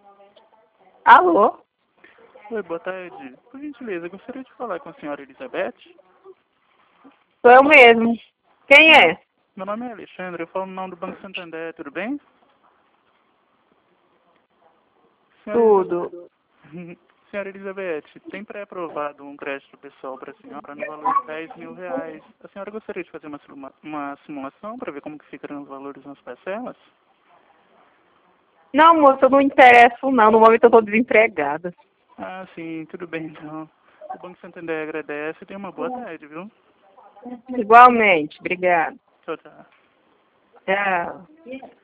Alô? Oi, boa tarde. Por gentileza, eu gostaria de falar com a senhora Elizabeth. Sou eu mesmo. Quem é? Meu nome é Alexandre, eu falo no nome do Banco Santander, tudo bem? Tudo. Senhora Elizabeth, tem pré-aprovado um crédito pessoal para a senhora no valor de R$ 10.000. A senhora gostaria de fazer uma simulação para ver como que fica nos valores nas parcelas? Não, moça, eu não interesso não. No momento eu estou desempregada. Ah, sim, tudo bem então. O Banco Santander agradece e tenha uma boa tarde, viu? Igualmente. Obrigada. Tchau, tchau. Tchau.